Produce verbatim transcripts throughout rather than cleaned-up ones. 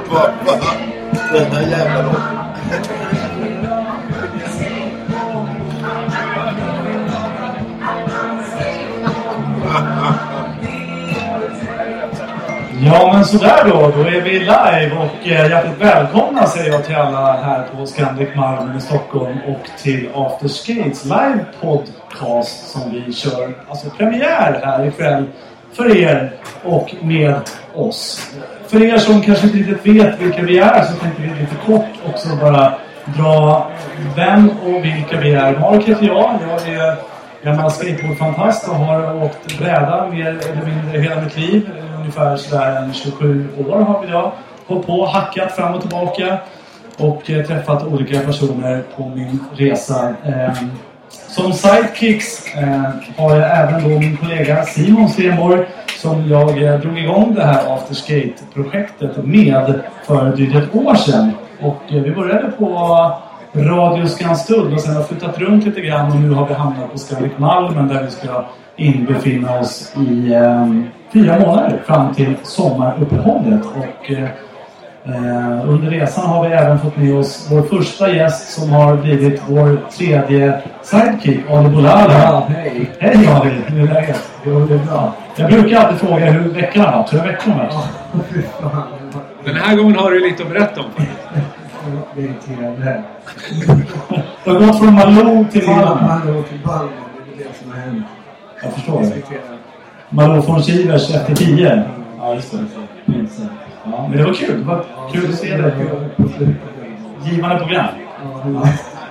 Den här jävla låten. Ja, men sådär då. Då är vi live och eh, hjärtligt välkomna säger jag till alla här på Scandic Malmö i Stockholm och till After Skates live podcast som vi kör. Alltså premiär här ikväll för er och med oss. För er som kanske inte riktigt vet vilka vi är så tänkte vi lite kort också bara dra vem och vilka vi är. Mark heter jag. Jag är gammal skateboardfantast och har åkt bräda mer eller mindre hela mitt liv. Ungefär sådär en tjugosju år har vi då hållit på, hackat fram och tillbaka och eh, träffat olika personer på min resa. Eh, som sidekicks eh, har jag även då min kollega Simon Stenborg som jag eh, drog igång det här After Skate-projektet med för drygt ett år sedan. Och eh, vi började på Radio Skanstull och sen har flyttat runt lite grann och nu har vi hamnat på Scandic Malmö där vi ska inbefinna oss i eh, fyra månader fram till sommaruppehållet och eh, under resan har vi även fått med oss vår första gäst som har blivit vår tredje sidekick, Ali Bolala. Ja, hej. Hej Ali, hur är läget? Jo, det är bra. Jag brukar alltid fråga hur veckan har varit. Hur har veckan varit? Den här gången har du lite att berätta om. Det är trevligt. Du har gått från Malou till Malmö. Malmö till Malmö, det är det som har hänt. Jag förstår det. Malou från Kivers efter tio. Ja, just det. Ja, men det var kul. Det var kul att se det. Givande program. Ja.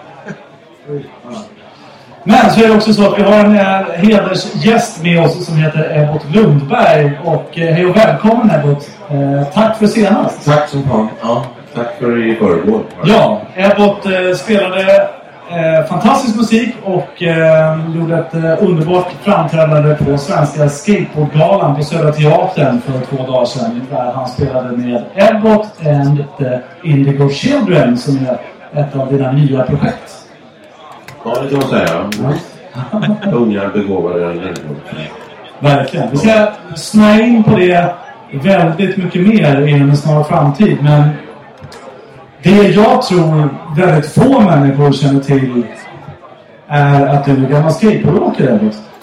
Men så är det också så att vi har en hedersgäst med oss som heter Ebbot Lundberg. Och eh, hej och välkommen Ebbot. Eh, tack för senast. Tack som fan. Ja, tack för i förrgår. Ja, Ebbot eh, spelade eh, fantastisk musik och eh, gjorde ett eh, underbart framträdande på Svenska Skateboardgalan på Södra Teatern för två dagar sedan. Där han spelade med Ebbot and the Indigo Children som är ett av dina nya projekt. Ja, det kan man säga. Unga begåvade människor. Verkligen. Vi ska snöa in på det väldigt mycket mer inom en snar framtid. Men det jag tror väldigt få människor känner till är att du är gammal skateboardåkare.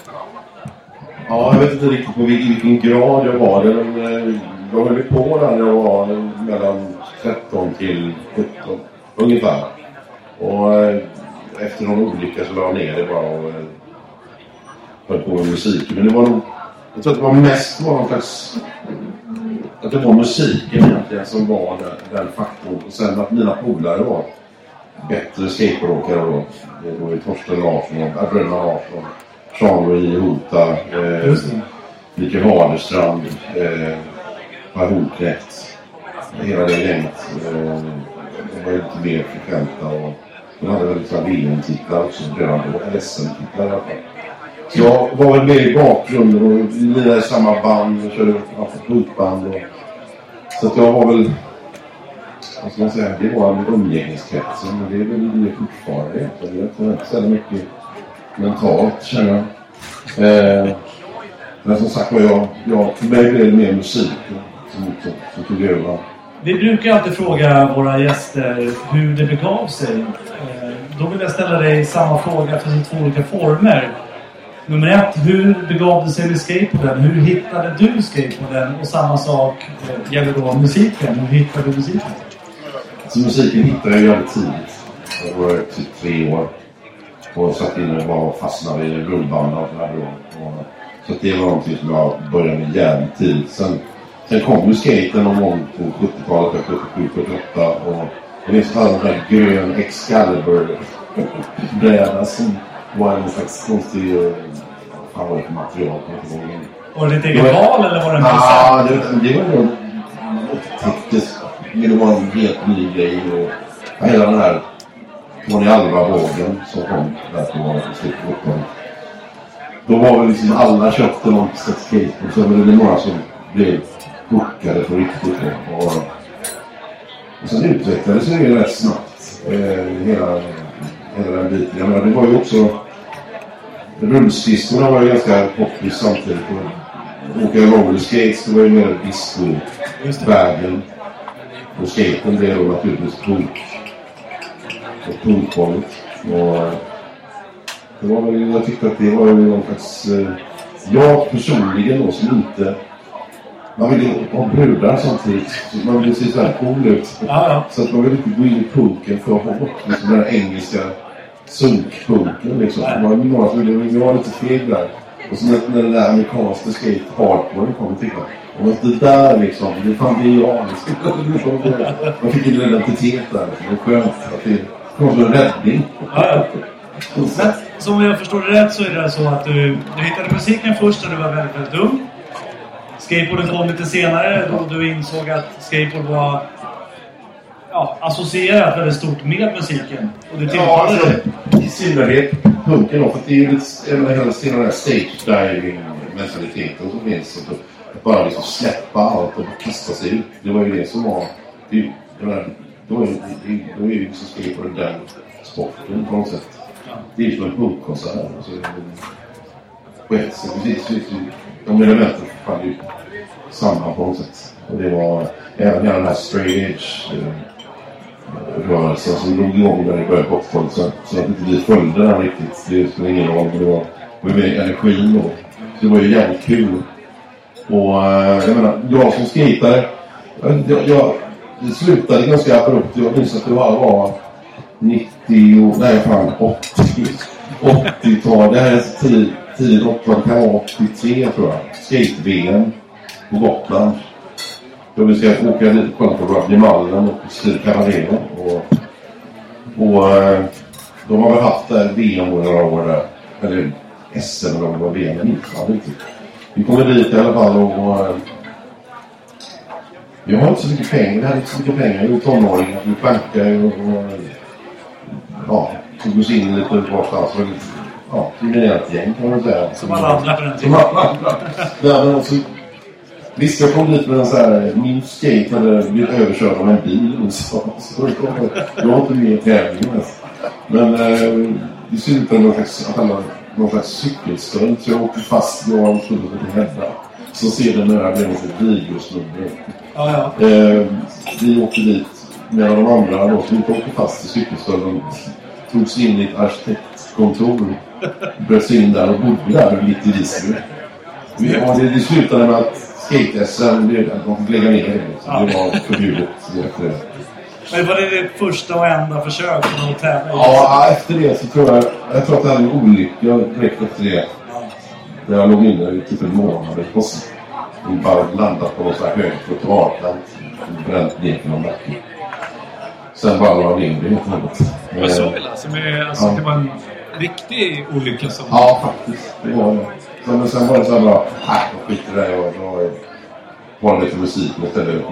Ja, jag vet inte riktigt på vilken grad jag var. Jag höll på där jag var mellan tretton till sjutton ungefär. Och efter någon olycka så la jag ner det bara och höll på med musik. Men det var nog, jag tror att det var mest var någon slags, att det var musiken egentligen som var den, den faktorn. Och sen att mina polare var bättre skateboardåkare då. Det var ju Torsten Larsson och Bröderna Larsson, Jean-Louis Hota, eh, Mikael Haderstrand, eh, Per Holknekt, hela det gänget. Eh, de var ju lite mer frekventa och de hade väl liksom V M-titlar också redan då, eller S M-titlar i alla fall. Så jag var väl med i bakgrunden och lirade i samma band och körde punkband. Och... Så att jag var väl, vad ska man säga, det var en umgängeskretsen, men det är väl det fortfarande egentligen. Jag har inte så mycket mentalt, känner jag. Eh, men som sagt var jag, jag för mig blev det mer musik som, som, som tog över. Vi brukar alltid fråga våra gäster hur det begav sig. Då vill jag ställa dig samma fråga för två olika former. Nummer ett, hur begav det sig med skateboarden? Hur hittade du skateboarden? Och samma sak gäller då musiken. Hur hittade du musiken? Så musiken hittade jag väldigt tidigt. Jag var typ tre år. Och satt in och bara fastnade i rullband och sådär då. Så det var någonting som jag började med jävligt tidigt. Sen Sen kom ju skaten någon gång på sjuttiotalet, sjuttiosju sjuttiåtta och det är sådana här grön Excalibur-bräda som var en slags konstig, vad var det för material? Var det ditt eget val eller var det en Ja, det, det var nog tekniskt, men det var en helt ny grej och hela den här Tony Alva-vågen som kom där på slutet av åttiotalet. Då var väl liksom alla köpte någon slags skateboard, så var det några som blev hookade på riktigt och, och, och sen utvecklades det rätt snabbt eh, hela, hela den biten. Jag menar, det var ju också rullskistorna var ju ganska poppis samtidigt och åka rollerskates, det var ju mer disco-vägen Och skaten blev då naturligtvis punk. Och punkvåldet. Och det var väl, jag tyckte att det var ju någon slags... Jag personligen då som inte... Man vill ju ha brudar samtidigt. Man vill se så här cool ut. Ja, ja. Så att man vill inte gå in i punken för att få bort liksom den här engelska sunkpunken liksom. Man var några som ville, vi var lite feg där. Och så när, när den där amerikanska skate hardcore kom till och att det där liksom, det fan det är jag liksom. Man fick en identitet där. Det var skönt att det kom som en räddning. Ja, ja. Men, som jag förstår det rätt så är det så att du, du hittade musiken först när du var väldigt, väldigt ung. Skateboarden kom lite senare då du insåg att skateboard var ja, associerat väldigt stort med musiken. Och det ja, alltså, i synnerhet punken då, för det är ju en hela sin den här stage diving mentaliteten som finns. Att bara liksom släppa allt och kasta sig ut. Det var ju det som var det, det var, då är det då är ju liksom skateboarden den sporten på något sätt. Det är ju som en punkkonsert. Alltså, på ett sätt, precis, precis, de elementen fann ju samma på något sätt. Och det var även den här straight edge eh, rörelsen som drog igång där i början på åttiotalet. Så, så att inte vi följde den riktigt. Det spelar ingen roll. Det var, det var energin då. Det var ju jävligt kul. Och eh, jag menar, jag som skejtare, jag, jag det slutade ganska abrupt. Jag minns att det var, var nittio, nej fan åttio, åttiotal, det här är tid, tid åttiotal, kan vara åttiotre tror jag. Skate-V M på Gotland. Då vi ska åka dit och kolla på Rugby Mallen och Stil Cavalier. Och, och de har väl haft där V M några år där. Eller S M eller vad V M inte. Vi kommer dit i alla fall och, och vi har inte så mycket pengar. Vi hade inte så mycket pengar. Vi är tonåringar. Vi bankar och, och ja, tog oss in lite varstans. Ja, kriminellt gäng kan man säga. Som alla andra för den tiden. Som alla andra. Ja, men också, visst, jag kom dit med en så här, min skate hade blivit överkörd av en bil. Så, så jag har inte mer tävling. Men eh, det slutade någon slags, att alla, någon slags cykelstöld. Så jag åkte fast, jag var skulle till Hedda. Så ser den där blev en videosnubbe. Ja, ja. Eh, vi åkte dit med de andra då, som inte åkte fast i cykelstölden. Tog sig in i ett arkitektkontor. Bröt sig in där och bodde där mitt i Visby. Ja, det, det slutade med att skate-S M, de fick lägga ner det. Ja. Det var förbjudet. Men var det det första och enda försök att tävla? Ja, efter det så tror jag, jag tror att det hade en olycka direkt efter det. Ja. Där jag låg inne i typ en månad. Och bara landat på någon sån här hög trottoarkant. Bränt ner till någon backen. Sen bara la jag in det helt enkelt. Vad så vill alltså? Med, alltså ja. Det var en riktig olycka som... Ja, faktiskt. Det var det. Men sen var det så här bara, nej, jag skiter det och då var det lite musik istället.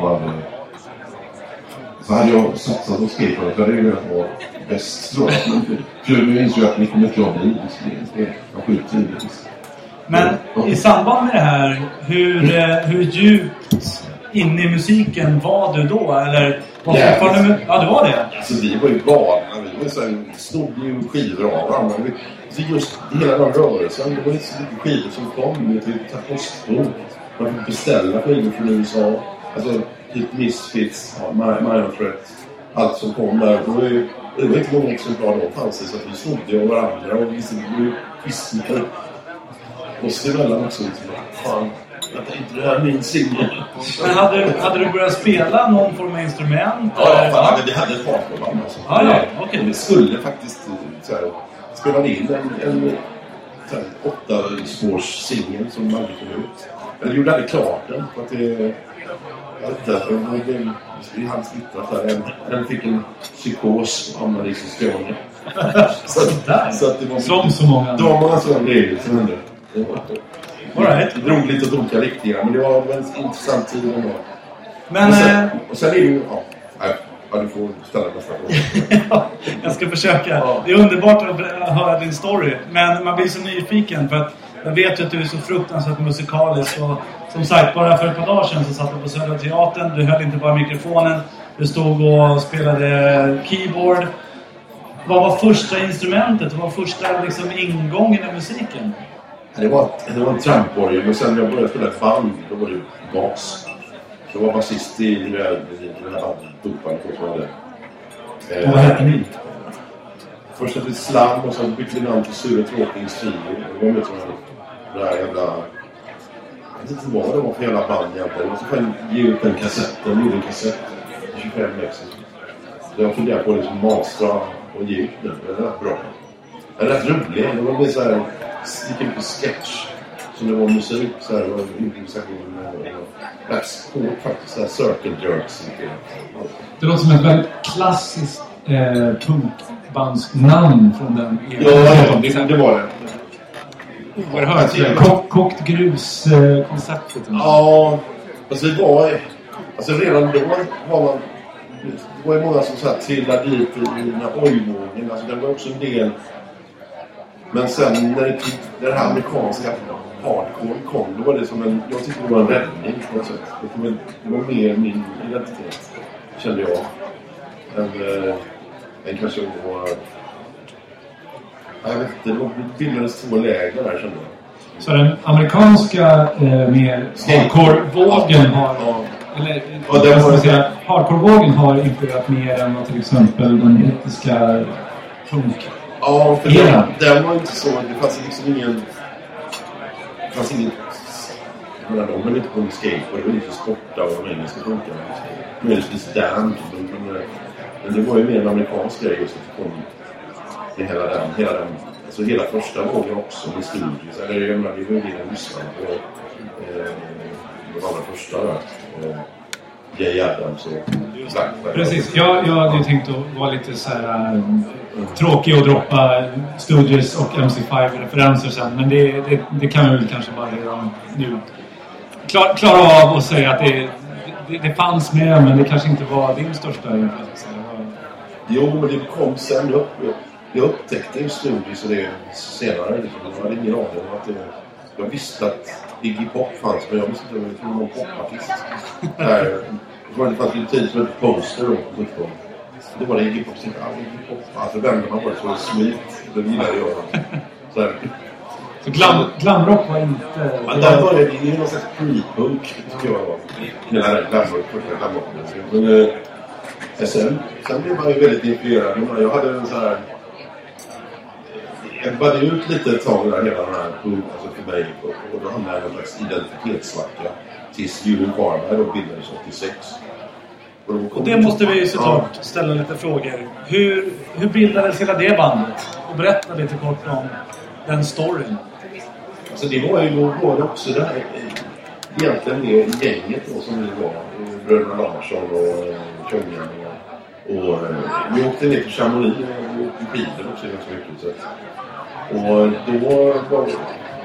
Så hade jag satsat på skateboard, så hade jag velat vara bäst, tror jag. Men jag insåg att det kommer inte jag bli. Jag skjuter tidigt. Men i samband med det här, hur, hur djupt inne i musiken var du då? Eller var yeah, fortfarande med... Ja, det var det. Alltså vi var ju galna. Vi var ju så här, stod ju skivor av varandra. Så just hela den rörelsen, det var inte så mycket skivor som kom. Vi tack postbok. Man fick beställa skivor från U S A. Alltså typ Misfits, ja, Minor Threat. Allt som kom där. Det var ju det var inte många exemplar då fanns det. Så att vi snodde av varandra och vi stod ju skissade. Och så emellan också liksom, fan, jag tänkte det här är min singel. Men hade, hade du börjat spela någon form av instrument? Ja, ja, ja. Vi hade ett partnerband alltså. Ja, ja, okej. Okay. Vi skulle faktiskt så här, spela in en, en så här, åtta spårs singel som aldrig kom ut. Eller gjorde aldrig klart den, för att det... Jag vet inte, vi hade splittrat där. En, en fick en psykos och hamnade i Skåne. så, så att det var... Som så många. Det var många sådana grejer som hände. All right. Det drog lite åt olika riktningar, men det var en intressant tid ändå. Men, och, sen, och sen är det ju... Ja, ja, du får ställa nästa fråga. Ja, jag ska försöka. Ja. Det är underbart att höra din story. Men man blir så nyfiken för att jag vet att du är så fruktansvärt musikalisk. Och som sagt, bara för ett par dagar sedan så satt du på Södra Teatern. Du höll inte bara mikrofonen. Du stod och spelade keyboard. Vad var första instrumentet? Vad var första liksom, ingången i musiken? Det var, det var en tramporgel, och sen när jag började spela ett band, då var det bas. Så jag var basist i den här bandet som hade. Och vad hette ni? Först hette det Slam och sen bytte vi namn till Sura Tråking Studio. Det var med som det där jävla... Jag vet inte vad det var för jävla band egentligen. Och så får jag ge ut den kassetten, gjorde en kassett. tjugofem lexer. Så jag funderar på liksom mastra och ge ut den. Det är rätt bra. Det är rätt roligt. Det var mer så här... Lika mycket sketch. Som det var musik. Så här, det var improvisation. Rätt hårt faktiskt. Så här circle jerks. Det låter som ett väldigt klassiskt eh, punkbandsnamn från den eran. Ja, det, det var det. Oerhört. Kokt, kokt grus-konceptet. Eh, ja, alltså det var... Alltså redan då var man... Det var ju många som så här trillade dit i den här ojvågen. Alltså det var också en del... Men sen när det, det här amerikanska hardcore kom, då var det som en... Jag tyckte det var en räddning på något sätt. Det var, det var mer min identitet, kände jag. Än, äh, än kanske var... Jag vet inte, det bildades två läger där, kände jag. Så den amerikanska eh, mer hardcore-vågen har... Ja. Eller, ja, det var säga, hardcore-vågen har influerat mer än vad till exempel den brittiska punk. Ja, för den, den var inte så... Det fanns liksom ingen... Det fanns inget... Jag menar, de höll inte på med skateboard. Det var inte sporta och de engelska funkarna. Möjligtvis Dan. Men, men det var ju mer en amerikansk grej just att det kom... Det hela den... Hela den alltså hela första vågen också med studios. Eller jag menar, det var ju det den lyssnade på. Eh, de allra första där. Eh, Jay Adams och Blackberry. Precis, jag, jag hade ju tänkt att vara lite så här um, tråkig och droppa Stooges och M C five-referenser sen. Men det, det, det kan vi väl kanske bara redan nu klar, klara av och säga att det, det, det fanns med, men det kanske inte var din största influens. Jo, men det kom sen upp. Jag upptäckte ju Stooges och det senare. Jag hade ingen aning om att det... Jag visste att Iggy Pop fanns, men jag visste inte att det var någon popartist. Det var det fanns ju tid som ett poster då på sjutton. Då var det Iggy Pop som ja, Iggy Pop. Alltså vände man bara så sweet. Det gillade jag. Så, här. Så glam, glamrock var inte... Men där var det ju någon slags pre-punk, tycker jag var. Hela den glamrock, första glamrock. Men eh, sen, sen blev man ju väldigt influerad. Jag hade en så här... Jag började ut lite ett tag där hela den här punk, alltså för mig. Och, och då hamnade jag en slags identitetssvacka. Tills Julian Barber då bildades åttiosex. Och, och det måste vi ju såklart ja. ställa lite frågor. Hur, hur bildades hela det bandet? Och berätta lite kort om den storyn. Alltså det var ju då var det också det här egentligen det gänget då som vi var. Bröderna Larsson och Tjongen och, och vi åkte ner till Chamonix och vi åkte skidor också ganska mycket. Så. Och då var det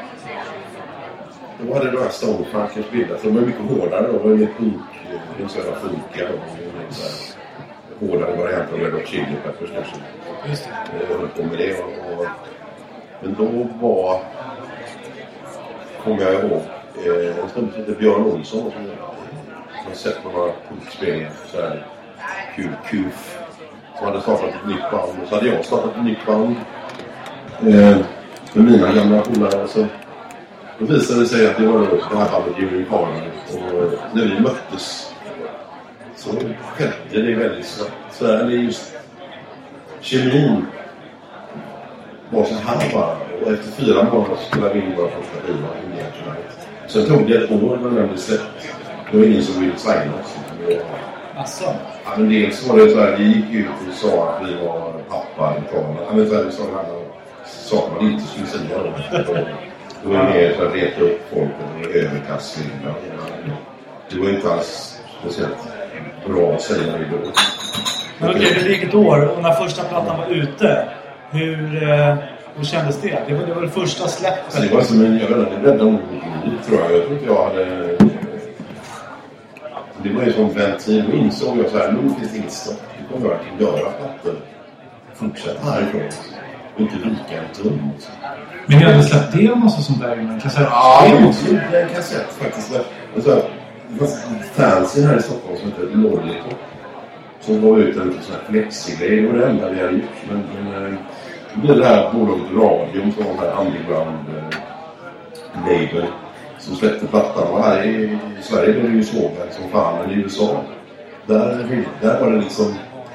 Då hade det här Stonefunkers bildat. De var mycket hårdare. De var ju mer punk. En sån här funkiga. Hårdare variant av Red Hot Chili Peppers kanske. Just det. Jag höll på med det. Och, och, men då var... Kommer jag ihåg. Eh, en stund som heter Björn Olsson. Som jag har sett på några punkspelningar. Så här. Kul, kuf. Som hade startat ett nytt band. Och så hade jag startat ett nytt band. Eh, med mina gamla polare. Så... Då visade det sig att det var det här bandet Julian Barber. Och när vi möttes så skedde det väldigt snabbt. Så här, det är just kemin var så här bara. Och efter fyra månader så spelade vi in våra första skiva. Sen tog det ett år när den blev släppt. Det var ingen som ville signa oss. Asså? Ja, men dels var det så här, vi gick ut och sa att vi var pappa i Italien. Ja, men så här, vi sa att saker man inte skulle säga då. Det var mer för att reta upp folk och överkastning. Det var inte alls speciellt bra att säga det då. Men okej, det gick ett år och när första plattan var ute, hur, eh, hur kändes det? Det var det, var det första släppet. Så det var som en, jag vet inte, det räddade nog mitt liv tror jag. Jag tror inte jag hade... Det var ju som ventil och insåg jag så här, nu finns det inget stopp. Vi kommer verkligen göra plattor. Fortsätt härifrån. Och inte vika en tum. Men jag hade släppt det om något sånt där innan. Kassett? Ja, det är en kassett faktiskt. Alltså, det fanns fancy här i Stockholm som heter Lollipop. Som var ut en sån här flexigrej. Det var det enda vi hade gjort. Men, men det blev det här bolaget Radio som var här underground eh, label. som släppte plattan. Och här i Sverige blev det ju sågat som fan, men i U S A där, där var det liksom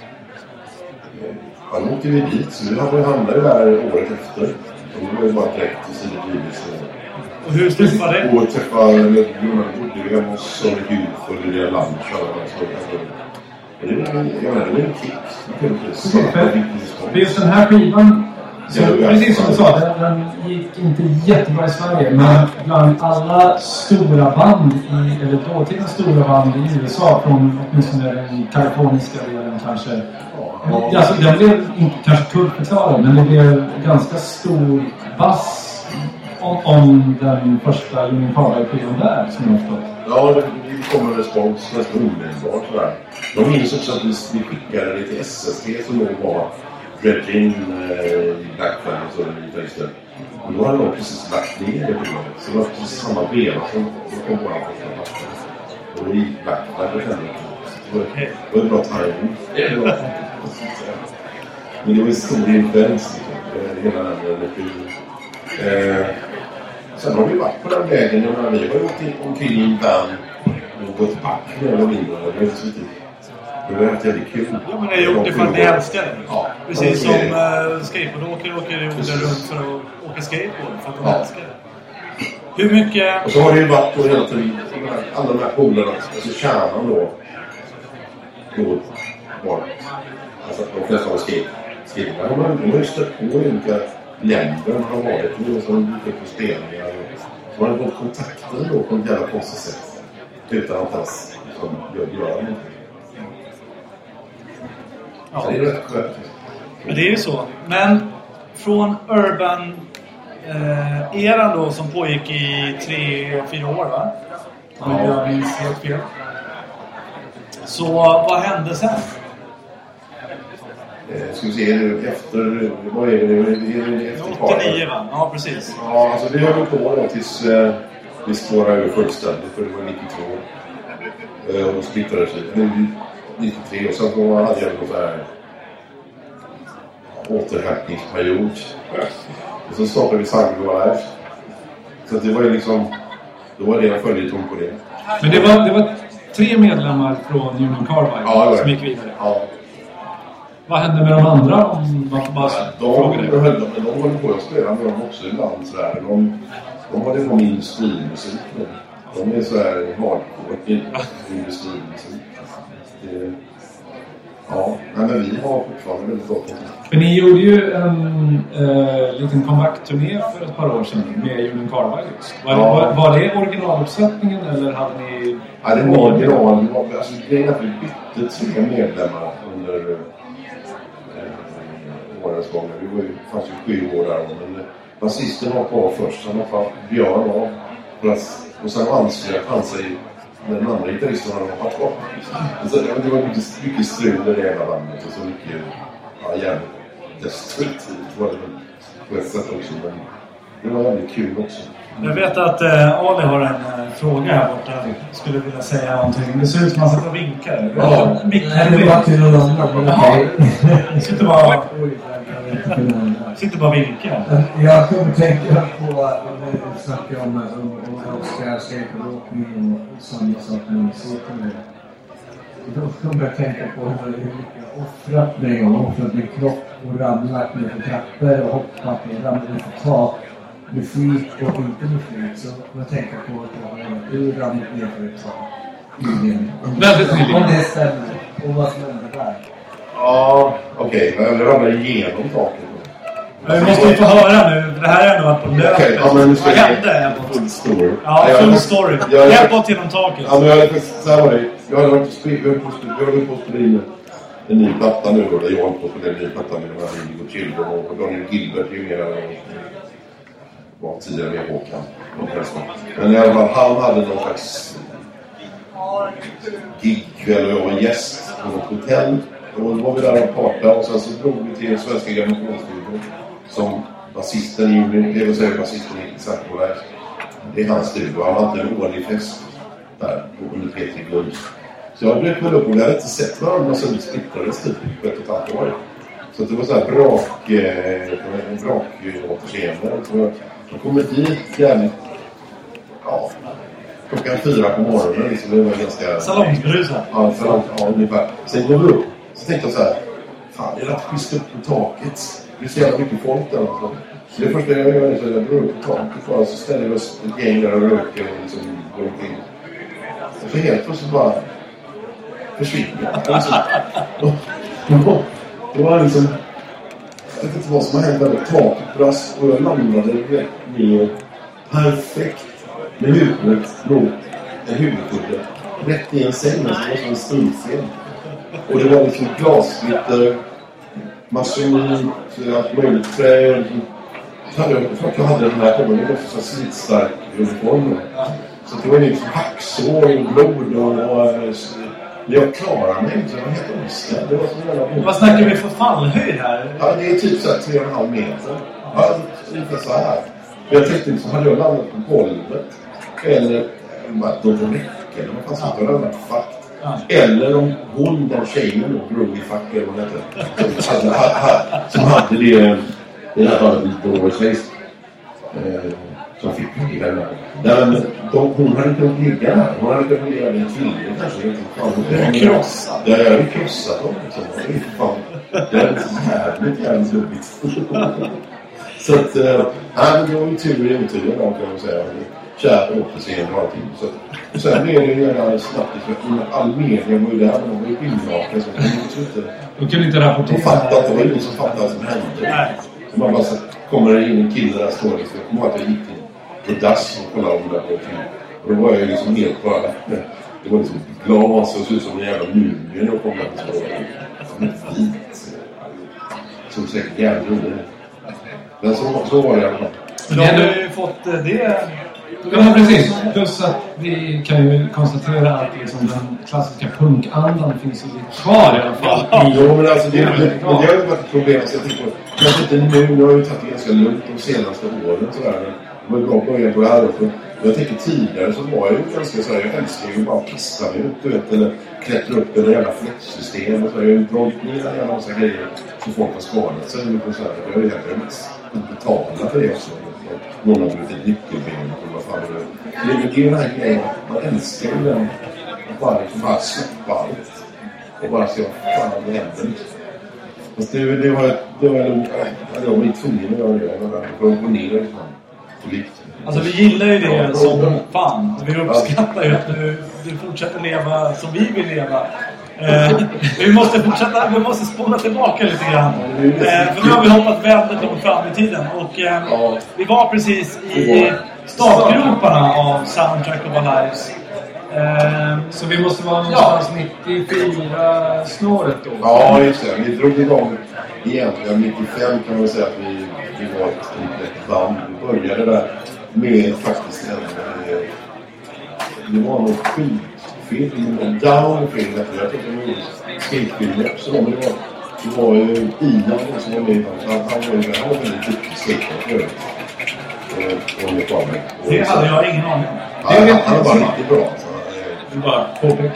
han åkte vi dit, så vi hamnade ju där året efter. Och det var ju bara direkt till Sida Givis. Och hur stort var det? Och träffade Ludvig och Sonic Youth och Lydia Lunch och det var en kick. För just den här skivan, så, precis som du sa, den, den gick inte jättebra i Sverige, men bland alla stora band i, eller dåtidens stora band i U S A, från åtminstone den kaliforniska delen kanske, ja. Alltså, den blev inte kanske kultförklarad, men det blev ganska stor bass om, om den första Union Carbide-skivan där, som jag har förstått. Ja, det, det kommer respons nästan omedelbart sådär. De minns också att vi, vi skickade det till S S T som då var Redgin i Blackflag och så vidare. Och då hade de precis lagt ner det bolaget. Så det var precis samma veva som kom på den första plattan. Och då gick Blackflag och hände. Det var, det var en bra timing. Men det var en stor influens. Hela den där. Eh, sen har vi varit på den vägen. Vi har gått omkring i en band och gått back mer eller mindre. Det var så tidigt. Det var jävligt kul. Ja, men det är gjort det för att ni älskar det. Ja. Precis som uh, skateboardåkare åker jorden runt för att åka skateboard. För att de ja. älskar det. Hur mycket... Och så har det ju varit på hela tiden. Alla de här polerna. Alltså kärnan då. Då var alltså de flesta har skate. Skatebar. De har, de har ju stött på olika länder. De har varit med som lite på spelningar. Så har de fått kontakter då på en jävla konstigt sätt. Utan att ens liksom, gör, göra någonting. Ja. Det är rätt skönt. Men det är ju så. Men från Urban eh, eran då som pågick i tre, fyra år, va? Om ja. jag minns helt fel. Så vad hände sen? Eh, ska vi se nu efter... Vad är det nu? Är det efter åttionio, va? Ja, precis. Ja, alltså det har gått på då tills eh, vi spårade över fullständigt. För det var nittiotvå. Eh, och då splittrades vi. nittiotre och sen så hade jag en så här återhämtningsperiod. Och så startade vi Sangro här. Så det var ju liksom, då var det en följetong på det. Men det var, det var tre medlemmar från Union Carbide ja, som gick vidare. Ja. Vad hände med de andra? Om man får bara ja, de höll men de håller på att spela med dem också ibland så där. De, de hade på industrimusik. De är så här hardcore industrimusik. Det, ja, men vi har fortfarande väldigt bra kontakt. För ni gjorde ju en äh, liten comeback-turné för ett par år sedan med Union Carbide. Var, ja. var, var det originaluppsättningen eller hade ni... Ja, det var original. Alltså, det är att vi bytte tre medlemmar under eh, årens gång. Vi var ju fanns ju sju år där. Men basisten var kvar först. Han var kvar Björn av. Och sen anslöt han sig den andra gitarristen hade hoppat kvar. Så det var mycket, mycket strul i det hela bandet och så mycket ja, jävligt destruktivt var det väl på ett sätt också, men det var väldigt kul också. Jag vet att eh, Ali har en eh, fråga här borta. Jag skulle vilja säga någonting. Det ser ut som att man sitter och vinkar. Ja, nej, det var till någon annan. Ja, det sitter bara... sitter bara och vinkar. Jag kommer tänka på att vi snackar om Oscar, skateboardåkning och samma sak med musiken. Då kommer jag tänka på hur mycket offrat mig och offrat min kropp och ramlat ner för trappor och hoppat och ramlat ner för tak. Med flit och inte med flit. Så jag tänker på att jag har ramlat ner för ett tak. Väldigt nyligen. Om det stämmer. Och vad som händer där. Ja, okej. Okay. Jag ramlade igenom taket. Men vi måste ju få höra nu. Det här är ändå varit på löpet. Okay, ja, men vad hände? Full story. Ja, full story. Hjälp åt genom taket. Ja, men jag hade så här var det. Jag hade varit på spel. Jag hade på spela in en ny platta nu. Där jag håller på att spela en ny platta med de här Indigo Children och Daniel Gilbert är ju mer var tidigare med Håkan. Men i alla fall, han hade någon slags gigkväll och jag var gäst på ett hotell. Och då var vi där och partade och sen så drog vi till Svenska Grammofonstudion som basisten i Union, det vill säga basisten i Sackbolag. Det är hans studio. Han hade en årlig fest där under P tre Guld. Så jag blev väl upp och jag hade inte sett varandra så vi splittrades typ på ett och ett halvt år. Så det var så här brak, en brak återseende. Så jag kom dit jävligt, ja, klockan fyra på morgonen. Liksom, det var ganska... Salongsbrusad. Ja, salong, ja, ungefär. Sen går vi upp. Så tänkte jag så här, fan, det är rätt schysst upp på taket. Det är så jävla mycket folk där. Alltså. Så det första jag gör är att jag drar upp på taket. Och så ställer vi oss ett gäng där och röker och liksom går omkring. Och så helt plötsligt bara försvinner. Alltså, och, det var liksom... Jag vet inte vad som har hänt där. Taket brast och jag landade rätt ner perfekt med huvudet mot en huvudkudde. Rätt i en säng. Det var som en strimscen. Och det var liksom glassplitter, masonit, allt möjligt trä. Så hade jag, för att jag hade den här kommer det också så slitstark uniform. Så det var liksom hacksår och blod och... och jag klarade mig inte, jag var helt omställd. Det var så jävla... Vad snackar vi för fallhöjd här? Ja, det är typ så här tre och en halv meter. Ja, ungefär så här. Jag tänkte liksom, hade jag landat på golvet? Eller att de var räcker, eller vad fan sa jag? Det hade varit fakt. Ja. Eller om hon, den tjejen, Groovy Fuck eller vad hette, som hade, som hade det, det där var lite overspace, eh, som fick ligga där. Men de, hon hade kunnat ligga där. Hon hade kunnat ligga med en kille kanske. Du har krossat. Ja, jag hade krossat dem. Det är fan, det är jävligt jävligt lubbigt. Så att, äh, det var ju tur i oturen kan man säga. Kärt och på scen och allting. Så, och sen blev det ju gärna snabbt för all media var ju där, men de var ju inraka. Så de kunde inte rapportera. De fattade, det var ingen som fattade vad som hände. Nej. Så man bara så kommer det in en kille där står liksom. Jag kommer ihåg att jag gick till på dass och kollade om det där. Och då var jag liksom helt bara, det var liksom glas och så ut som en jävla mumien och kom där på spåret. Som ett vit. Som säkert jävla roligt. Men så, så var det i alla fall. Då har vi fått det... Ja, precis. Plus att vi kan ju konstatera att liksom den klassiska punkandan finns ju lite kvar i alla fall. Ja, jo, men alltså det, det, det, det har ju varit ett problem. Så jag tänker på, kanske inte nu, nu har vi tagit det ganska lugnt de senaste åren. Sådär. Det var ju bra början på det här. Och jag tänker tidigare så var jag ju ganska så här, jag älskar ju bara att kasta mig ut, du vet, eller klättra upp i det jävla fläktsystem. Och så har jag ju dragit ner en jävla massa grejer så folk har skadat sig. Och så här, jag har ju egentligen betala för det också. Någon har brutit nyckelben och vad fan det är. Det är den här grejen. Man älskar ju den. Att bara, bara släppa allt. Och bara se vad fan det händer. Fast det, det var det var nog... Jag var inte tvungen att göra det. Jag var för att gå ner på likt. Alltså vi gillar ju det som fan. Vi uppskattar ju att du, du fortsätter leva som vi vill leva. Eh, vi måste fortsätta, vi måste spola tillbaka lite grann. Eh, för nu har vi hoppat väldigt långt fram i tiden. Och eh, ja. vi var precis i startgroparna av Soundtrack of Our Lives. Eh, så vi måste vara någonstans ja. nittiofyra snåret då. Ja, just det. Vi drog igång egentligen nittiofem kan man säga att vi, vi var ett stort band. Vi började där med faktiskt en... Det var någon skit. Film, en downfilm, jag tyckte det var en skatefilm också, men det var, det var ju Ian som var med, så han, han var ju han var väldigt duktig skater och med på mig. Det hade jag ingen aning om. Ja, han, han var bara riktigt bra. Så, du bara påpekar.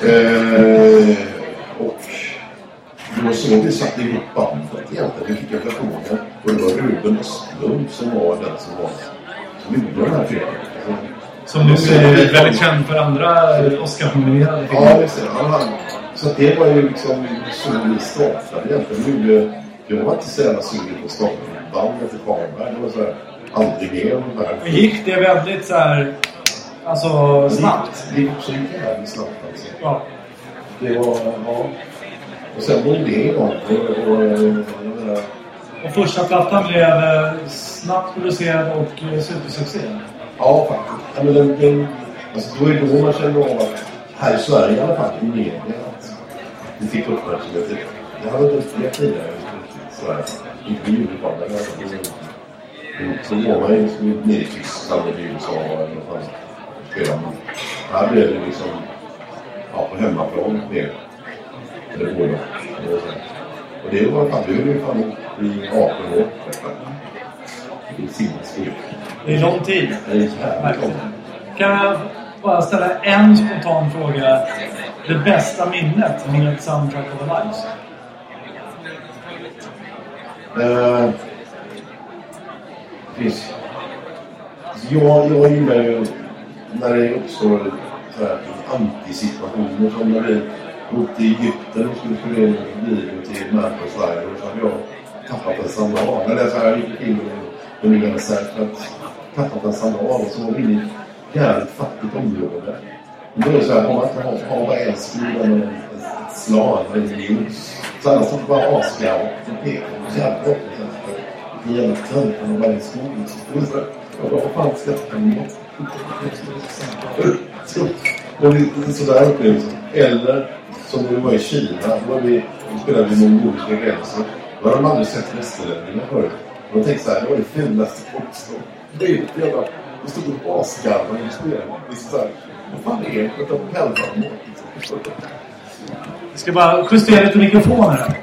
Eh, och det var så vi satte ihop bandet egentligen, vi fick en fråga och det var Ruben Östlund som var den som var som gjorde den här filmen. Som du är väldigt känd för andra Oscar-nominerade filmer. Ja, just det. Ja, så det var ju liksom så vi startade egentligen. Jag var inte så jävla sugen på att starta ett band efter Karlberg. Det var så här, aldrig mer. Men gick det väldigt så här, alltså snabbt? Det gick också jävligt snabbt alltså. Ja. Det var, ja. Och sen var det det igång. Och, och, och, och första plattan blev snabbt producerad och supersuccé. Ja, faktiskt. Ja, men den, den, alltså, då är det då man känner av att här i Sverige i alla fall i media att vi fick uppmärksamhet. Det hade inte upplevt tidigare. Sådär. Inte i julefallet. Så var man ju nere i Tyskland eller i U S A eller något annat. Spela. Här blev det liksom ja, på hemmaplan mer. Eller både. Och det var fan, du är ju fan i arton år. Det är sinnessjukt. Det är lång tid. Det är jävligt lång. Kan jag bara ställa en spontan fråga? Det bästa minnet med Soundtrack of Our Lives? Uh, finns. Jag, jag gillar ju när det uppstår så här antisituationer som när vi åkte till Egypten och skulle följa en video till Marcus Live och så hade jag tappat en sandal. Eller så här, jag gick in och nu är det så här tappat en sandal och så var vi in i jävligt fattigt område. Då är det så här, om man inte har, har bara en skriva med ett slag eller en ljus så alla som bara avskar och pekar och jävligt upp det är jävligt tönt och bara en skog och vad fan ska jag så och lite sådär upplevelse. Eller som vi var i Kina, då, vi, då spelade vi mongoliska gränser. Då har de aldrig sett västerlänningar förut. Och de tänkte såhär, det var det fulaste folkstånd. Det är ju ett jävla, det stod och asgarvar och de spelade. Det är såhär, vad fan är det? Att de kalvar dem åt. Vi ska bara justera lite mikrofoner här.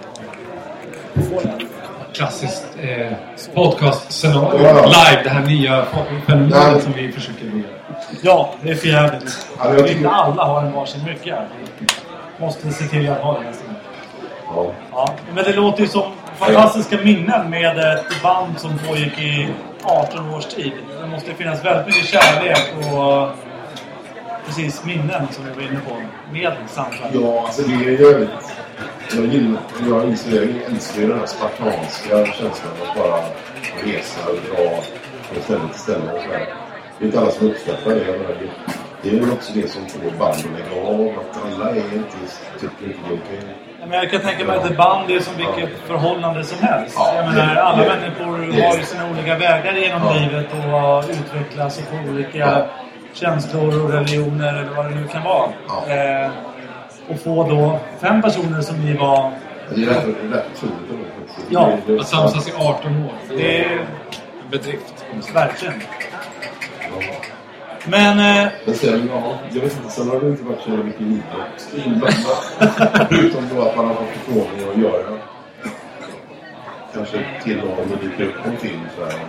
Klassiskt eh, podcast-scenario. Ja. Live, det här nya fenomenet som vi försöker göra. Ja, det är för jävligt. Ja, jag inte alla har en varsin mycket här. Måste se till att ha det nästan. Ja. Ja, men det låter ju som fantastiska minnen med ett band som pågick i arton års tid. Det måste finnas väldigt mycket kärlek och precis minnen som vi var inne på med samtal. Ja, alltså det är ju jag gillar, jag inser, jag älskar ju den här spartanska känslan att bara resa och dra från ställe till ställe och så här. Det är inte alla som uppskattar det. Det är ju också det som får banden igång, att alla är inte, tycker inte det är okej. Men jag kan tänka mig att ett band är som vilket ja. förhållande som helst. Ja, jag menar, alla det, människor det, har ju sina olika vägar genom ja. livet och utvecklas och få olika ja. känslor och religioner eller vad det nu kan vara. Ja. Eh, och få då fem personer som ni var... Det är rätt, rätt troligt. Ja. Att samsas i arton år. Det är en bedrift. Verkligen. Ja. Men... Eh, Men sen, ja, jag vet inte, sen har det inte varit så mycket idrott inblandat. Utom då att man har fått förfrågningar att göra. Kanske till och med dyker upp en film så här.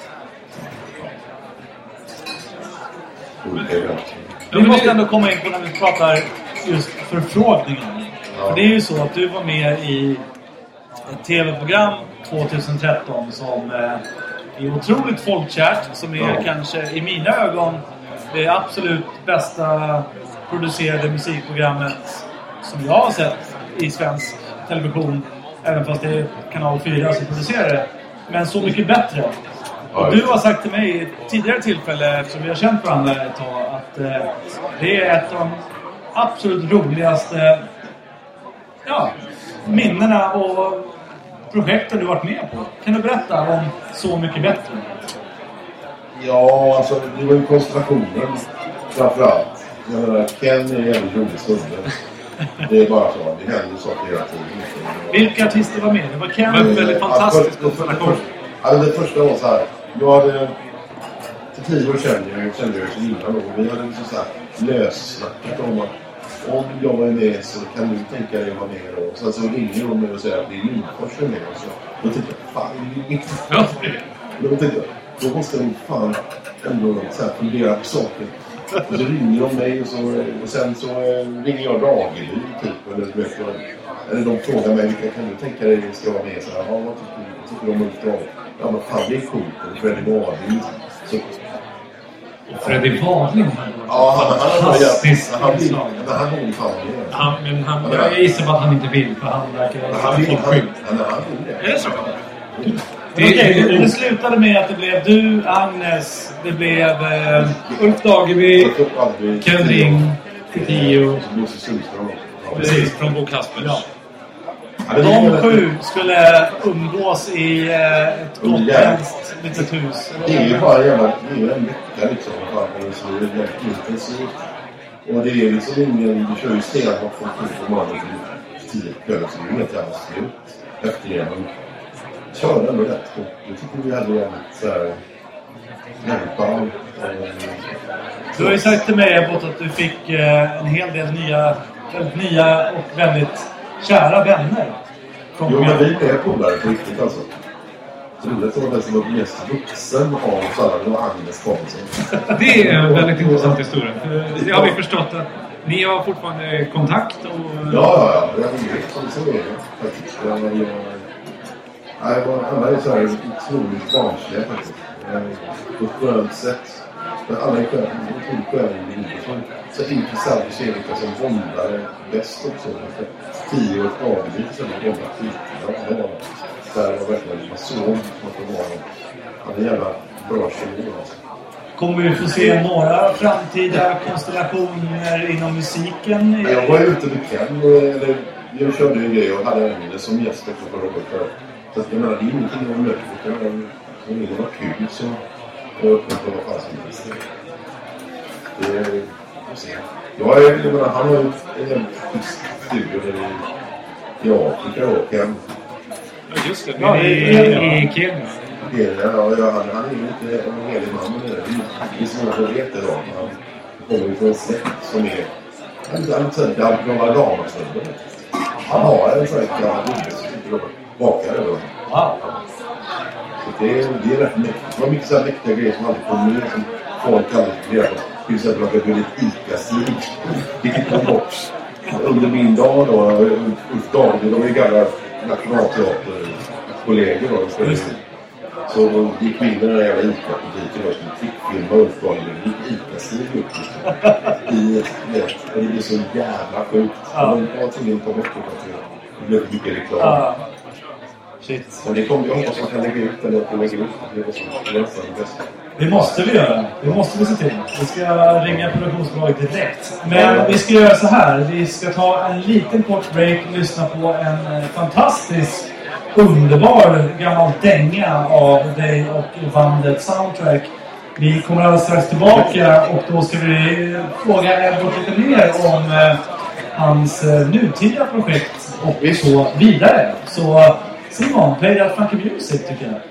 Ja. Olika branscher. Vi måste ändå komma in på när vi pratar just förfrågningar. Ja. För det är ju så att du var med i ett tv-program tjugohundratretton som eh, är otroligt folkkärt. Som är ja. kanske i mina ögon det absolut bästa producerade musikprogrammet som jag har sett i svensk television. Även fast det är kanal fyra som producerar det. Men så mycket bättre. Och du har sagt till mig i ett tidigare tillfälle, eftersom vi har känt varandra ett tag, att eh, det är ett av de absolut roligaste ja, minnena och projekten du varit med på. Kan du berätta om Så mycket bättre? Ja, alltså det var ju konstellationen framförallt. Jag menar, Ken är en jävligt rolig stunder. Det är bara så, det händer saker hela tiden. Vilka artister var med? Det var Ken. Det var en väldigt fantastisk konstellation. Ja, det första var så här. Jag hade... För tio år sedan, jag kände jag så innan och vi hade liksom så här lössnackat om att om jag var med så kan du tänka dig att vara med då. Och sen så ringer de mig och säger att det är Lindfors som är med och så. Då tänkte jag, fan, det är inte fan. Då tänkte jag, då måste de fan ändå så här fundera på saker. Och så ringer de mig och, så, och sen så ringer jag Ragely typ. Eller, du vet, eller de frågar mig, vilka kan du tänka dig ska vara med? Så här, ja, vad tycker, tycker de om uppdrag? Ja, men fan, det är coolt. Eller Freddy Wadling. Så... Freddy Wadling? Ja, han har fantastiskt inslag. Men han vill fan det. Han, men han, jag gissar på att han inte vill, för han verkar... Han vill, han, han, han vill det. Är det så? Det, Okej, det, det slutade med att det blev du, Agnes, det blev eh, Ulf Dageby, Ken Ring, Tio. Precis, från Bo Kaspers. Ja. De sju skulle umgås i eh, ett gotländskt litet hus. Det är ju bara jävla, det är ju en vecka liksom. Så det är väldigt intensivt. Och det är liksom ingen, du kör ju stenhårt från sju på morgonen till tio kvällar. Så det är helt jävla slut efter det. Men körde ändå rätt. Jag tycker vi hade jävligt såhär jävligt. Du har ju sagt till mig att du fick eh, en hel del nya, väldigt nya och väldigt kära vänner. Jo, men vi är polare på riktigt alltså. Så det var den som var mest vuxen av oss alla, det var Agnes Karlsson. Det är en väldigt intressant historia. Det har vi förstått att ni har fortfarande kontakt och... Ja, ja, ja. Jag som så är det faktiskt. Jag, jag, jag, alla är så här otroligt barnsliga faktiskt. På ett skönt sätt. Men alla är själva, jag tror själva är inte så intressant att se vilka som våndar bäst också. Tio år skadligt som har jobbat tidigare. Där var verkligen man såg att det var en jävla bra kemi. Kommer vi få se några framtida konstellationer inom musiken? Jag var ute med Ken, eller jag körde en grej och hade en som gäst också förra året. Så att jag menar, det är ingenting om mötet. Om det var kul så jag är öppen på vad fan som helst. Det är... Jag är, jag menar, han har gjort en jävligt studier i, i Afrika och Ken. Ja, just det. Ja, i, i, i Kenya. Ja, ja, han, han är ju inte en helig man. Det är så många som vet det då. Han kommer ju från en släkt som är... Han är inte sådär gamla damasnubben. Han har en sån här gammal bakare då. Wow. Så det är, det är rätt mäktigt. Det var mycket så här mäktiga grejer som alltid kom med som folk aldrig reda på. Till exempel att jag blev ett ICA-stig. Vilket kom bort under min dag då. Ulf Dahlgren, de är ju gamla nationalteaterkollegor då. Så gick vi in i den där jävla ICA-butiken och skulle fickfilma Ulf Dahlgren. Det gick ICA-stig upp i ett nät. Och det blev så jävla sjukt. Ja. De var tvungen att ta bort det. Det blev mycket reklam. Ja. Shit. Men det kommer jag hoppas man kan lägga ut eller att lägga ut. Det är det nästan det bästa. Det måste vi göra. Det måste vi se till. Vi ska ringa produktionsbolaget direkt. Men vi ska göra så här. Vi ska ta en liten kort break och lyssna på en fantastisk, underbar gammal dänga av dig och bandet Soundtrack. Vi kommer alldeles strax tillbaka och då ska vi fråga Edward lite mer om eh, hans eh, nutida projekt och så vidare. Så Simon, play that funky music tycker jag.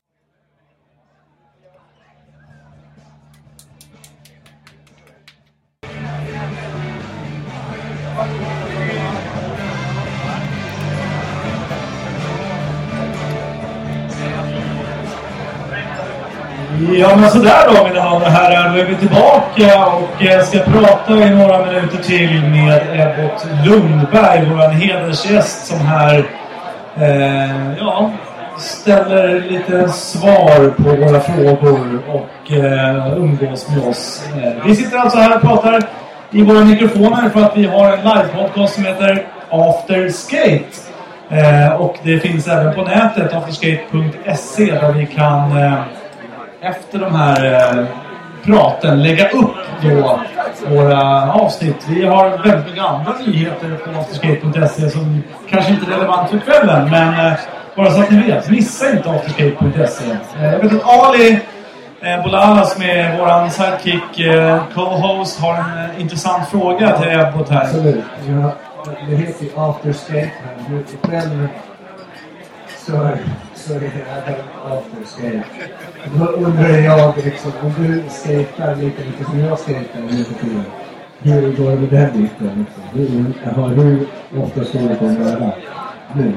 Ja, men sådär då mina damer och herrar, då är vi tillbaka och ska prata i några minuter till med Ebbot Lundberg, vår hedersgäst som här eh, ja, ställer lite svar på våra frågor och eh, umgås med oss. Eh, vi sitter alltså här och pratar i våra mikrofoner för att vi har en livepodcast som heter After Skate. Eh, och det finns även på nätet, afterskate punkt se, där vi kan eh, efter de här eh, praten lägga upp då våra avsnitt. Vi har väldigt mycket andra nyheter på afterskate punkt se som kanske inte är relevant för kvällen, men eh, bara så att ni vet, missa inte afterskate punkt se. Eh, jag vet att Ali eh, Bolala som är våran sidekick eh, co-host har en eh, intressant fråga till Ebbot här. Absolut. Ja, det heter ju Afterskate här. Ikväll så, så är det även Afterskate. Då undrar jag liksom, om du skater lika mycket som jag skater lite till. Hur går det med den biten? Liksom? Hur, hur ofta står det på en öra? Nu.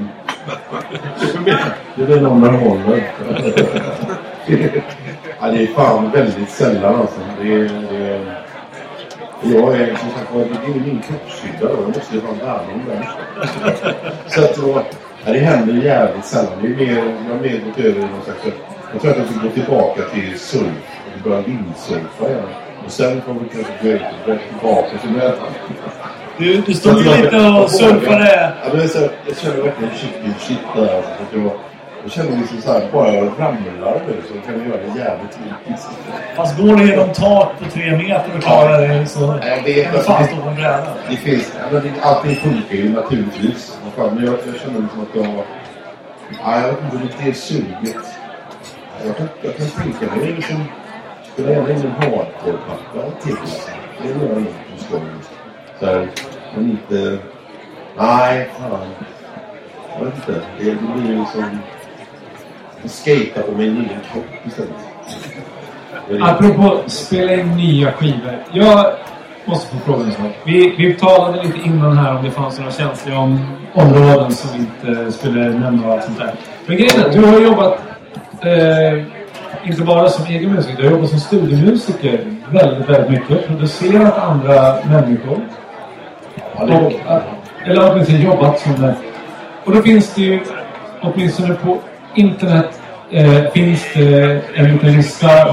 Det är någon man håller. Ja, det är fan väldigt sällan alltså. Det är, det är, jag är som sagt, det är min kroppshydda då. Jag måste ju ha en värme om den. Så att då, ja, det händer jävligt sällan. Det är mer, jag är mer gått över i någon slags. Jag tror att jag ska gå tillbaka till surf och börja vindsurfa igen. Och sen kommer vi kanske gå ut och gå tillbaka till möten. Du, du stod ju lite och surfade. Ja, men så, jag känner verkligen chicken shit där. Alltså, jag, jag känner liksom så här, bara jag ramlar nu så kan jag göra det jävligt tidigt. Fast går det genom tak på tre meter och klarar det så jag vet, kan det fan stå på en bräda. Det finns, ja, men allting funkar ju naturligtvis. Men jag, jag känner liksom att jag har... Ja, jag vet inte, det är suget. Jag kan, jag kan tänka mig liksom... Skulle jag gärna in en hardcore-pappa till liksom. Det är några inte som ska så här, men inte... Nej, fan. Jag vet inte. Det, det blir liksom... Jag skater på min egen kropp istället. Apropå spela in nya skivor. Jag måste få fråga en sak. Vi, vi talade lite innan här om det fanns några känsliga om, områden som vi inte skulle nämna och allt sånt där. Men grejen är att du har jobbat eh, inte bara som egen musiker. Du har jobbat som studiemusiker väldigt, väldigt mycket. Producerat andra människor. Ja, det och, eller åtminstone jobbat som det. Och då finns det ju åtminstone på internet eh, finns det en liten lista med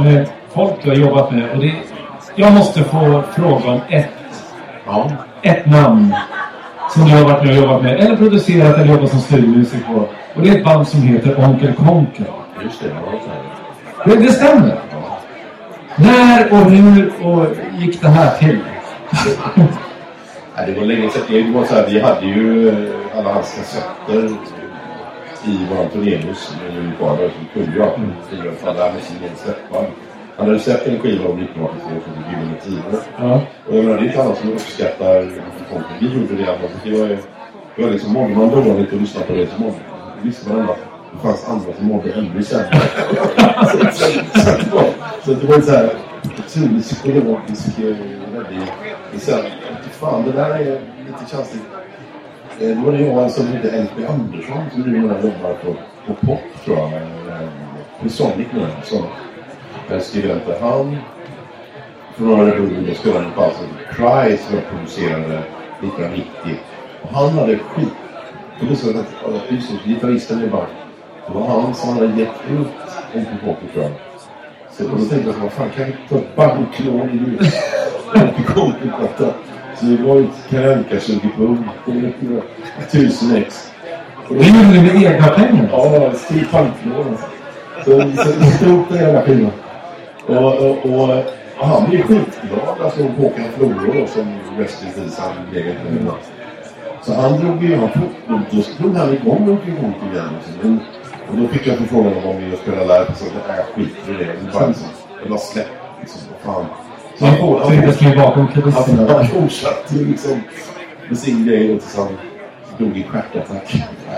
folk du har jobbat med. Och det, jag måste få fråga om ett, ja. ett namn som du har varit med och jobbat med. Eller producerat eller jobbat som studiomusik på. Och det är ett band som heter Onkel Konkel. Just det, ja. Det, det stämmer. Ja. När och hur och gick det här till? Ja, det var länge sedan. Det var så här, vi hade ju alla hans kassetter i vår turnébuss. Vi kunde ju alltid skriva för alla med sin egen släppband. Han hade sett en skiva om nittonhundraåttiotvå från det gyllene tider. Ja. Och jag menar, det är inte alla som uppskattar folk. Vi gjorde det alla. Det var, det var liksom många man dåligt att lyssna på det som många. Det visste man ändå. Det fanns andra som mådde ännu sämre. så, så, så, så, så det var så här otroligt psykologisk väldigt. Sen, fan, det där är lite känsligt. Det var det jag som hette L P Andersson som nu jobbar på, på pop, tror jag. På Sonic nu, som skribenter. Han från några år spelade på alltså Cry som jag producerade nittonhundranittio. Och han hade skit. Det var så att just gitarristen i band. Det var han som hade gett ut om på pop, tror jag. Så då tänkte jag så, vad fan, kan jag ta ett bandklon i det? Så det var ett Karanka tjugo pund. Tusen ex. Det gjorde du med egna pengar? Ja, stil bandklon. Så det stod på hela skivan. Och, och, och, och han blev skitglad. Alltså Håkan Floro som röstvis han blev med. Så han drog ju, han tog, då drog han igång och igång igen. Och då fick jag förfrågan om vi skulle lära sig att det är skit för det. Det var liksom, det var släppt liksom, fan. Så han får, han får, han fortsatte liksom med sin grej och tills han dog i stjärtattack.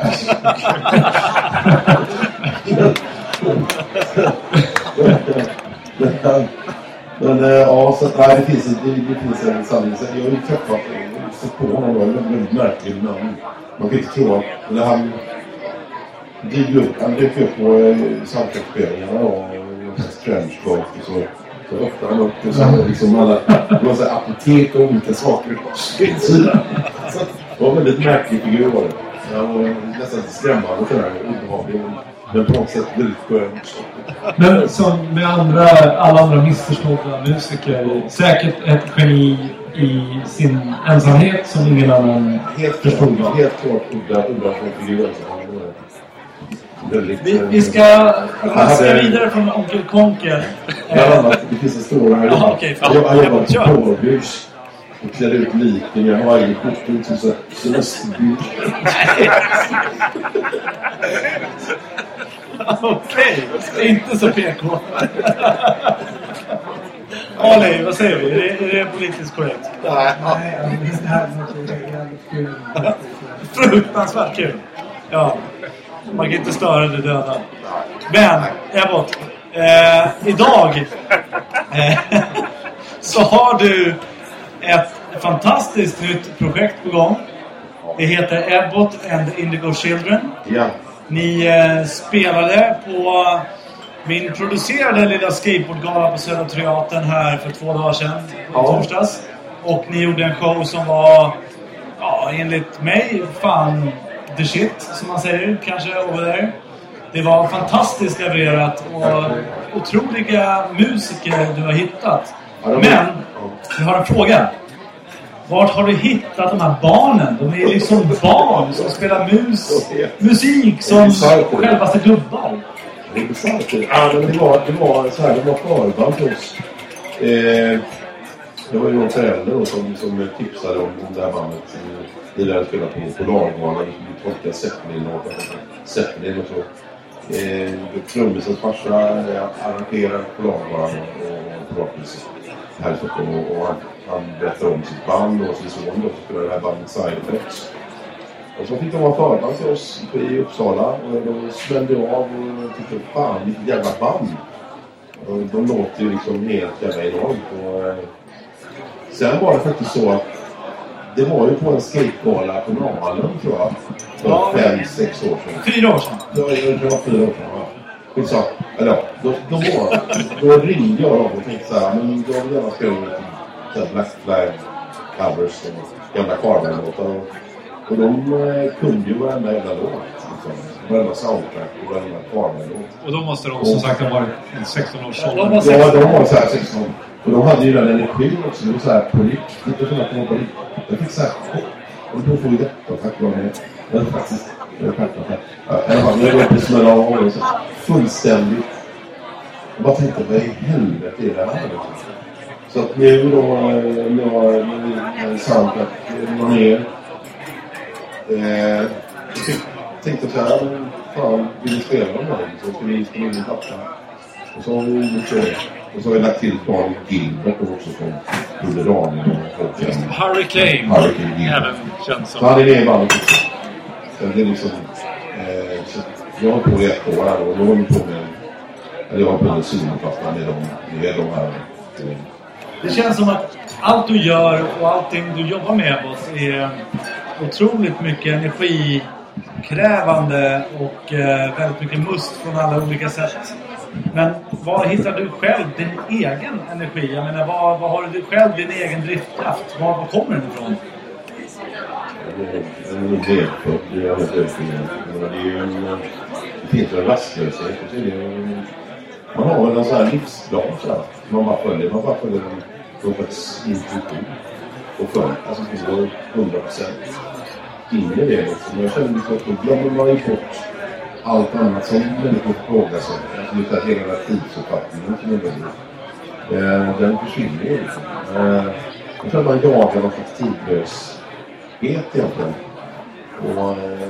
Men ja, så nej, det finns, det, det finns en sanning. Jag har ju träffat på honom, det var en väldigt märklig namn. Man kan inte tro att när han dök upp, han dök upp på samtalsspelningarna och Trenchcoat och så. Så ofta han upp och så hade liksom alla, det var så här apotek och olika saker. Så det var en väldigt märklig figur var det. Han var nästan skrämmande för det här, obehaglig. Men på något sätt väldigt skön. Men som med andra, alla andra missförstådda musiker, säkert ett geni i sin ensamhet som ingen annan helt förstod. Klart, helt klart udda, udda från figurer. Vi, vi ska raska vidare från Onkel Konkel. Bland annat, det finns en stor här. Ja, okej. Jag har jobbat på Kårbys och klädde ut liken. Jag har egen kortut som så Celestby. Okej, inte så P K. Ali, vad säger vi? Är det, är det politiskt korrekt? Nej, det här är jävligt kul. Fruktansvärt kul. Ja, man kan inte störa det döda. Men, Ebbot, eh, idag eh, så har du ett fantastiskt nytt projekt på gång. Det heter Ebbot and the Indigo Children. Ja. Ni eh, spelade på min producerade lilla skateboardgala på Södra Teatern här för två dagar sedan, ja. torsdags. Och ni gjorde en show som var, ja, enligt mig, fan, the shit, som man säger, kanske over there. Det var fantastiskt levererat och otroliga musiker du har hittat. Men, jag har en fråga. Vart har du hittat de här barnen? De är liksom barn som spelar mus, musik som självaste gubbar. Det är besagt. Ja, men det var, det var så här, det var förband för oss. Eh, det var ju någon förälder då, som, som tipsade om, om det här bandet. Vi lärde spela på Polarbanan. Vi tolkade Zeppelin och Zeppelin och så. Eh, Trummisens farsa arrangerade Polarbanan och Polarpris här i Stockholm. Och, och han, han berättade om sitt band och sin son då, så spelade det här bandet Side Effects. Och så fick de vara förband till oss i Uppsala och de smällde av och tyckte, fan, vilket jävla band. Och de låter ju liksom helt jävla enormt. Och, eh, sen var det faktiskt så att det var ju på en skatebala på Nalen, tror jag, för ja, fem, sex år sedan. Fyra år sedan? Det var, det var fyra år sedan, ja. Skitsa, eller ja, då, då, var, då ringde jag dem och tänkte så här, men då vill jag skriva lite Black Flag covers och gamla Carmen-låtar. Och de eh, kunde ju varenda jävla låt. Liksom. varenda soundtrack och varenda Carmen-låt. Och då måste de som sagt ha varit sexton års ålder. Ja, de var så här sexton. Och de hade ju den energin också. Det var så här på riktigt. Det var som att de var på riktigt. Jag fick så här chock. Och då får vi detta. Tack vare det. Det är faktiskt... Det är självklart här. I alla fall, nu är det på smälla av och så fullständigt. Jag bara tänkte, vad i helvete är det här? Så att nu då, nu har jag sant att man är... Eh, jag tänkte så här, fan, vill vi spela med mig? Så ska vi spela in en pappa. Och så har vi gjort det. Och så har vi lagt till Daniel Gilbert också från Under Daniel och Hurricane. Hurricane Gilbert. Även känns som. Så han är med i bandet också. Så det är liksom... Eh, så jag har på i ett år här och då har vi på med... Eller jag har på en soloplatta med de, med de här... Eh, det känns som att allt du gör och allting du jobbar med oss är otroligt mycket energikrävande och eh, väldigt mycket must från alla olika sätt. Men var hittar du själv din egen energi? Jag menar, var, var har du själv din egen driftkraft? Var, var kommer den ifrån? Det är en del för det är helt övertygande. Det är ju en... Det finns en rastlöshet. Man har väl en sån här livsplan så här. Man bara följer, man bara följer något intuition. Och följer, alltså det går hundra procent in i det liksom. Jag känner liksom att då glömmer man ju bort allt annat som människor frågar sig. Alltså just att hela tidsuppfattningen som är väldigt. Eh, den försvinner ju liksom. Eh, jag tror att man jagar någon slags tidlöshet egentligen. Och eh,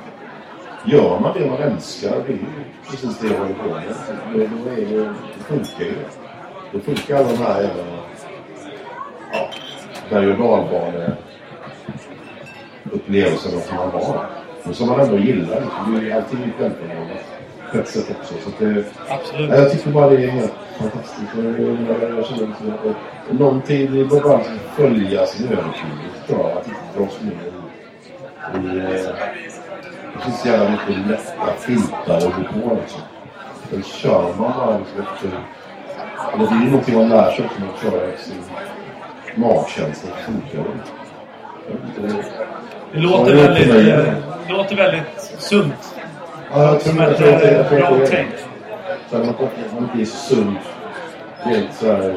gör man det man älskar, det är ju precis det jag håller på med. Då är det, det funkar ju. Det funkar alla de här jävla... Ja, berg- och dalbane upplevelserna som man har. Och som man ändå gillar. Det är ju alltid lite välkomna på ett sätt också. Så att det, absolut. Jag tycker bara det är helt fantastiskt. Jag, jag, jag känner liksom att någonting, det går bara att följa sin övertygelse. Tror jag, att inte dras med i... i det finns jävla mycket lätta filtar och gå på liksom. Då kör man bara liksom efter... Eller det är ju någonting man lär sig också när man kör sin magkänsla och funkar. Det låter väldigt, det låter väldigt sunt. Ja, jag tror som att ett det är bra tänk. Så man man blir sunt. Helt så här...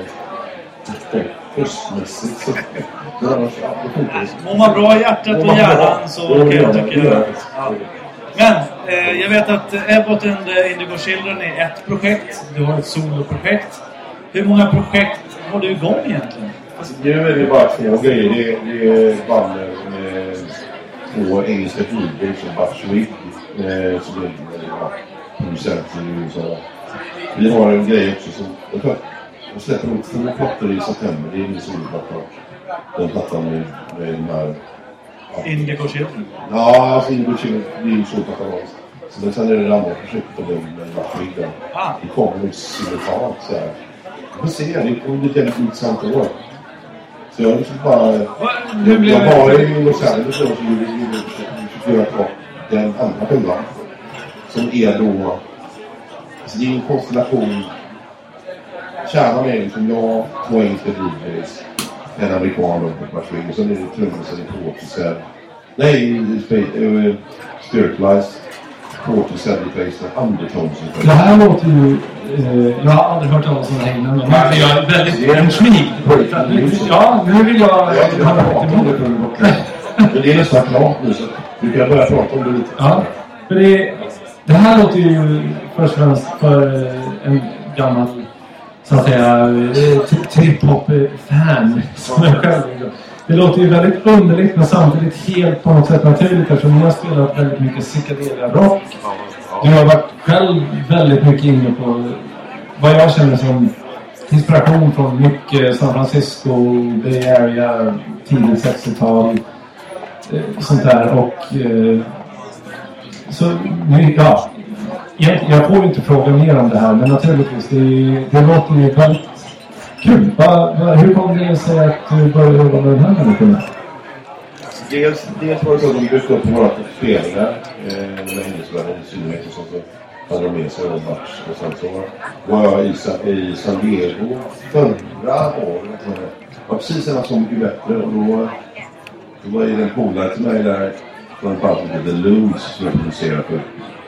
Kostmässigt så... Men annars, ja, det funkar. Mår man bra i hjärtat och hjärnan så okej, jag tycker jag. Ja. Men eh, jag vet att Ebbot and the Indigo Children är ett projekt. Du har ett soloprojekt. Hur många projekt har du igång egentligen? Alltså, nu är det bara två grejer. Det är, det är bandet med två engelska skivor som Batchwick. Eh, som är ja, producent i U S A. Vi har en grej också som... Jag tror jag släpper nog två plattor i september. Det är min soloplatta. Den plattan med, med den här... Ja. Indigo Children? Ja, alltså Indigo Children. Det är ju så plattan. Så det, sen är det det andra projektet med Batchwick. Ah. Det kommer nog simultant så här. Vi får se, det kommer bli väldigt intressant år. Så jag liksom bara... Jag, jag var i Los Angeles då som vi försöker göra på den andra skivan. Som är då... Alltså det är en konstellation. Kärnan är liksom jag, två engelska D Js, en amerikan och på Batchwick. Och sen är det trummisen i Portishead. Nej, Spiritualized. Portishead i Face och Undertones i Face. Det här låter ju... Eh, jag har aldrig hört talas om det här innan. Men jag är väldigt enskmig. Ja, nu vill jag... Jag vill prata om det för men det är nästan klart nu så du kan börja prata om det lite. Ja, för det, det här låter ju först och främst för en gammal så att säga trip-hop-fan som jag själv. Det låter ju väldigt underligt men samtidigt helt på något sätt naturligt eftersom ni har spelat väldigt mycket psykedelia rock. Du har varit själv väldigt mycket inne på vad jag känner som inspiration från mycket San Francisco, Bay Area, tidigt sextiotal, sånt där och eh, så ja, jag, jag får inte fråga mer om det här men naturligtvis det, det låter ju väldigt kul. Va, va, hur kommer det sig att du började jobba med den här människorna? Dels, dels var det så att de dök upp på våra spelningar eh, med Hindusvärlden i synnerhet och sånt så hade de med sig en match och sen så var jag i, i San Diego förra året. var precis en som mycket bättre och då, då var det en polare till mig där från en band som heter Loons som jag producerade för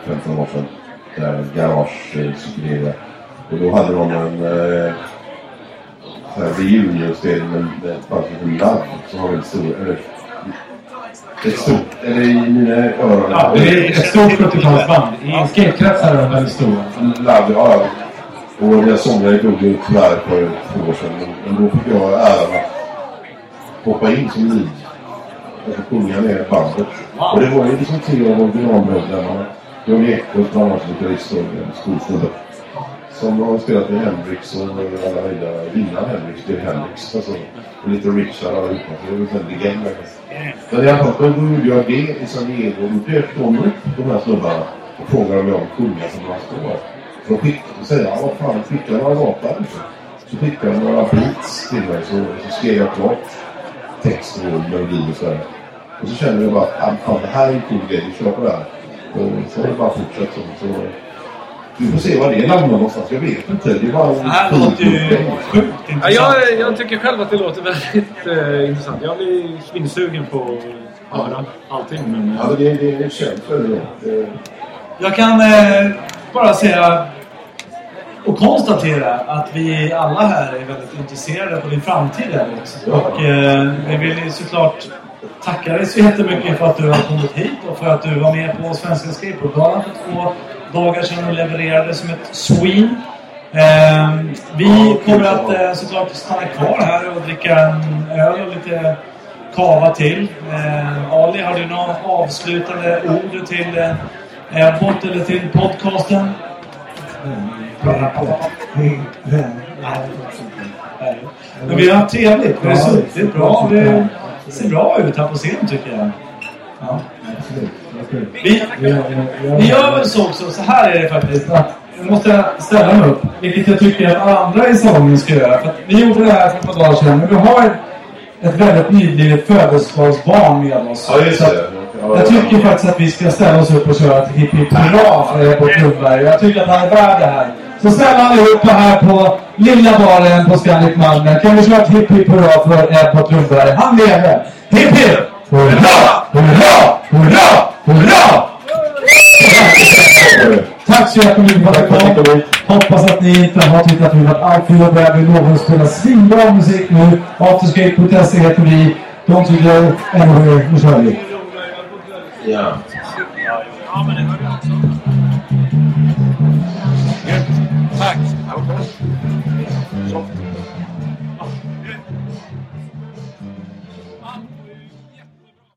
femton år sedan. Där garage eh, cykelera. Och då hade de en eh, reunion-spel med ett band som heter Love. Som har väldigt stor... Eller, ett stort... Eller i mina öron... Ja, det är ett stort sjuttiotalsband. I skatekretsar är de väldigt stora. Love, ja. Och jag sångade dog ju tyvärr för två år sedan. Men då fick jag äran att hoppa in som liv. Alltså sjunga med bandet. Och det var ju liksom tre av originalmedlemmarna. John Ekberg, bland annat som gitarrist och en skolsnubbe. Som har spelat med Hendrix och alla möjliga innan Hendrix, det är Hendrix. Alltså, och lite Richard och allihopa. Så det var en legend. Men i alla fall, då gjorde jag det i San Diego. Och då dök de upp, de här snubbarna. Och frågade om jag om sjunga som man står. Så skickade och säga, ja vad fan, skickade några låtar liksom. Så skickade jag några beats till mig, så, så skrev jag klart text och melodi och sådär. Och så kände jag bara att fan, det här är en cool grej, vi kör på det här. Och så har det bara fortsatt så. så vi får se vad det är namn någonstans, jag vet inte. Det är bara det här låter ju sjukt intressant. Ja, jag, jag tycker själv att det låter väldigt eh, intressant. Jag blir svinsugen på att höra allting. Men, ja, det, det är känt för det. det jag kan eh, bara säga och konstatera att vi alla här är väldigt intresserade på din framtid också. Ja. Och eh, vi vill såklart tacka dig så jättemycket för att du har kommit hit och för att du var med på Svenska Skateboardgalan för två dagar sedan och levererade som ett swing. Eh, vi kommer att eh, såklart stanna kvar här och dricka en öl och lite kava till. Eh, Ali, har du några avslutande ord till eh, Airport eller till podcasten? Men vi har haft trevligt. Det är suttit bra. Det ser bra ut här på scen tycker jag. Ja. Vi, vi gör väl så också. Så här är det faktiskt. Jag måste ställa mig upp. Vilket jag tycker att andra i salongen ska göra. För att vi gjorde det här för ett par dagar sedan. Men vi har ett väldigt nyblivet födelsedagsbarn med oss. Ja, just det. Jag tycker faktiskt att vi ska ställa oss upp och köra ett hipp hipp hurra för Airport Lundberg. Jag tycker att han är värd det här. Så ställ allihopa här på lilla baren på Scandic Malmö. Kan vi köra ett hipp hipp hurra för Airport Lundberg? Han lever! Hipp hipp! Hurra! Hurra! Hurra! Hurra! Tack så jättemycket för att ni kom. Hoppas att ni inte har tyckt att vi varit allt för jobbiga. Vi lovar att spela svinbra musik nu. Afterskate punkt se heter vi. Don't you go anywhere. Nu kör vi. Ja. Ja, men det var det. Tack. Så.